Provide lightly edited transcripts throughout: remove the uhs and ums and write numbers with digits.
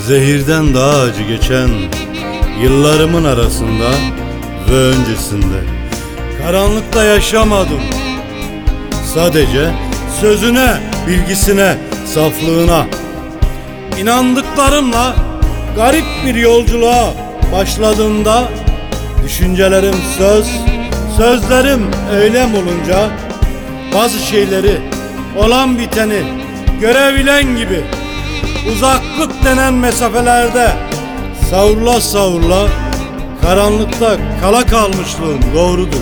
Zehirden daha acı geçen yıllarımın arasında ve öncesinde karanlıkta yaşamadım. Sadece sözüne, bilgisine, saflığına, inandıklarımla garip bir yolculuğa başladığımda düşüncelerim söz, sözlerim eylem olunca bazı şeyleri, olan biteni görebilen gibi uzaklık denen mesafelerde savrula savrula karanlıkta kala kalmışlığım doğrudur.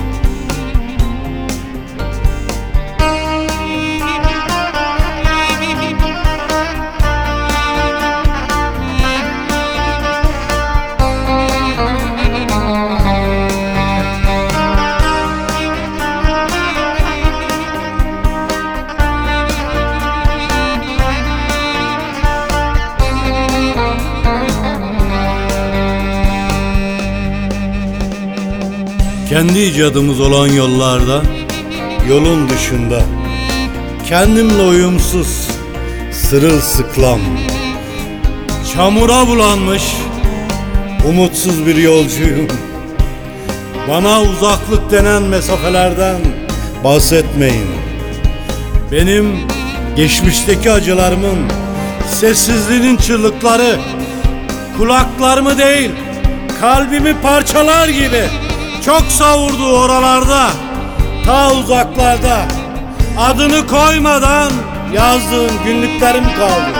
Kendi icadımız olan yollarda, yolun dışında, kendimle uyumsuz, sırılsıklam, çamura bulanmış, umutsuz bir yolcuyum. Bana uzaklık denen mesafelerden bahsetmeyin. Benim geçmişteki acılarımın, sessizliğinin çığlıkları, kulaklarımı değil, kalbimi parçalar gibi çok savurdu oralarda, ta uzaklarda. Adını koymadan yazdığım günlüklerim kaldı.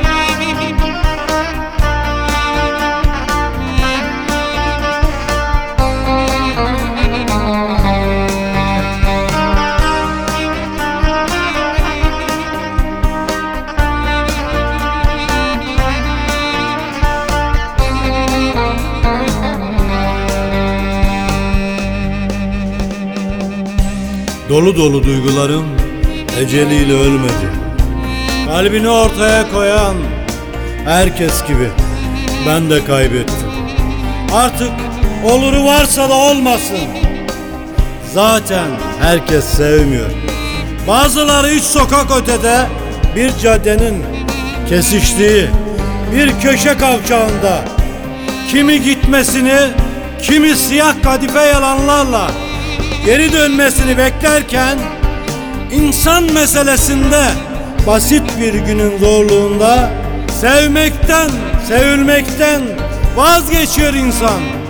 Dolu dolu duygularım eceliyle ölmedi. Kalbini ortaya koyan herkes gibi ben de kaybettim. Artık oluru varsa da olmasın. Zaten herkes sevmiyor. Bazıları 3 sokak ötede bir caddenin kesiştiği bir köşe kavşağında kimi gitmesini, kimi siyah kadife yalanlarla geri dönmesini beklerken insan meselesinde basit bir günün zorluğunda sevmekten, sevilmekten vazgeçiyor insan.